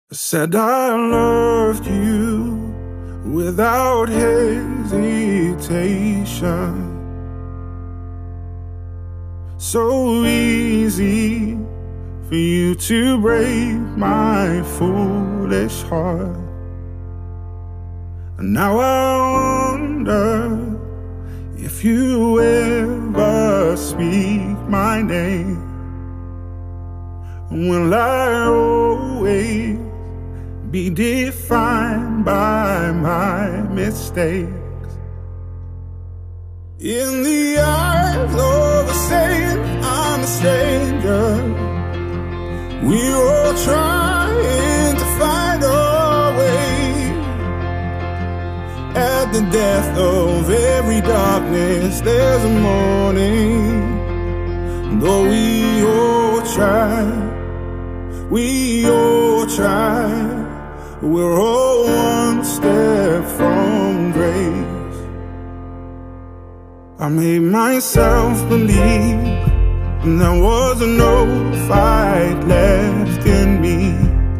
I said I loved you without hesitation. So easy for you to break my foolish heart. And now I wonder if you ever speak my name. Will I always be defined by my mistakes? In the eyes of a saying I'm a stranger, we're all trying to find our way. At the death of every darkness there's a morning. Though we all try, we're all one step from grace. I made myself believe there was no fight left in me,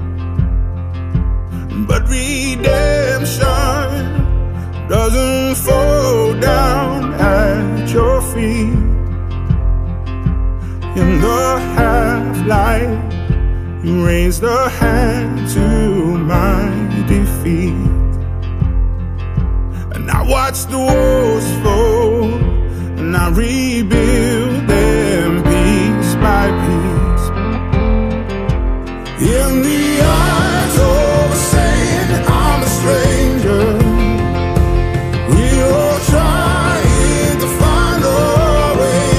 but redemption doesn't fall down at your feet. In the half-light, you raised a hand to my defeat. And I watched the walls fall, and I rebuild them piece by piece. In the eyes of a saying I'm a stranger, we're all trying to find our way.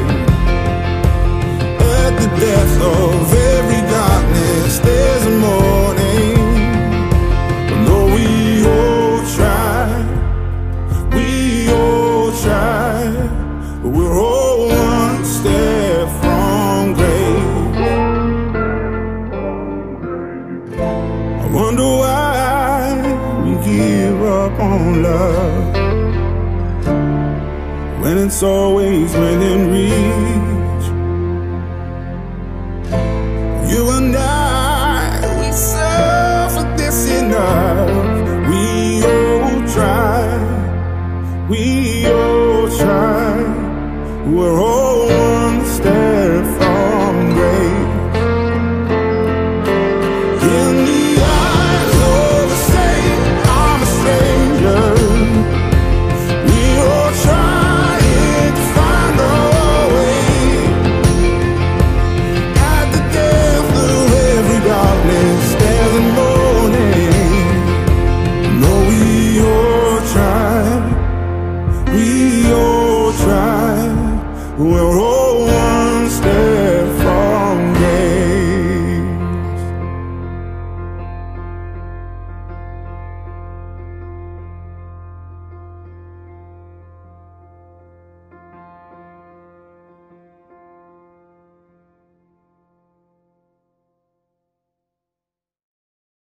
At the death of every darkness there's a morning. And though we all try, we're all one step from grace. I wonder why we give up on love when it's always within reach. You and I, we suffer this enough. We all try, we're all one step from grace. In the eyes of a saint, I'm a stranger. We're all trying to find our way. At the depth of every darkness there's a morning. No, we all try, we're all